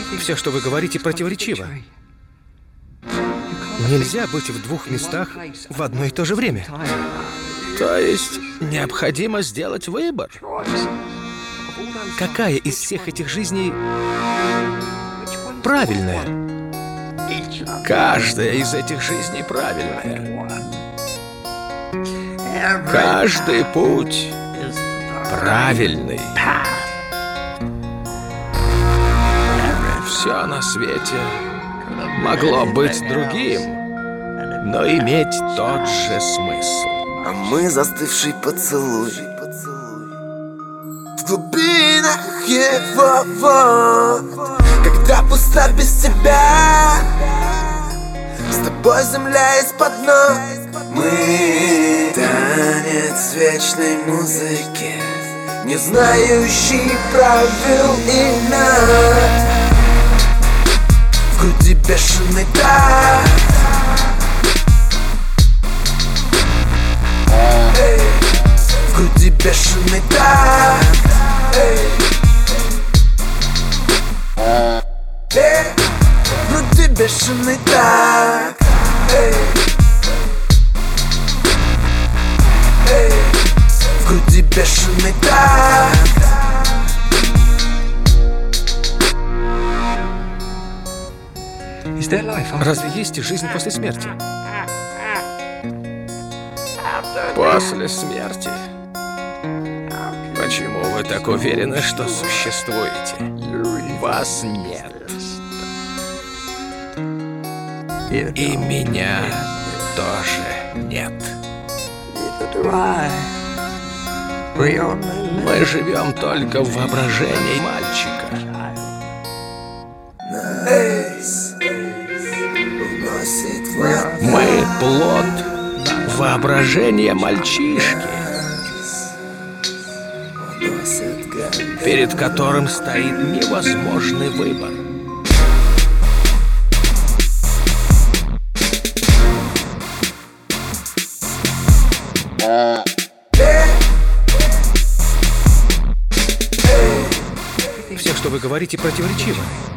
Все, что вы говорите, противоречиво. Нельзя быть в двух местах в одно и то же время. То есть необходимо сделать выбор. Какая из всех этих жизней правильная? Каждая из этих жизней правильная. Каждый путь правильный. Все на свете могло быть другим, но иметь тот же смысл. А мы застывший поцелуй в глубинах его вод, когда пусто без тебя, с тобой земля из-под ног. Мы танец вечной музыки, не знающий правил и нот. В груди бешеный такт, в груди бешеный такт, в груди бешеный такт, в груди бешеный такт. Разве есть жизнь после смерти? После смерти. Почему вы так уверены, что существуете? Вас нет. И меня тоже нет. Мы живем только в воображении мальчика. Мы плод воображения мальчишки, перед которым стоит невозможный выбор. Все, что вы говорите, противоречиво.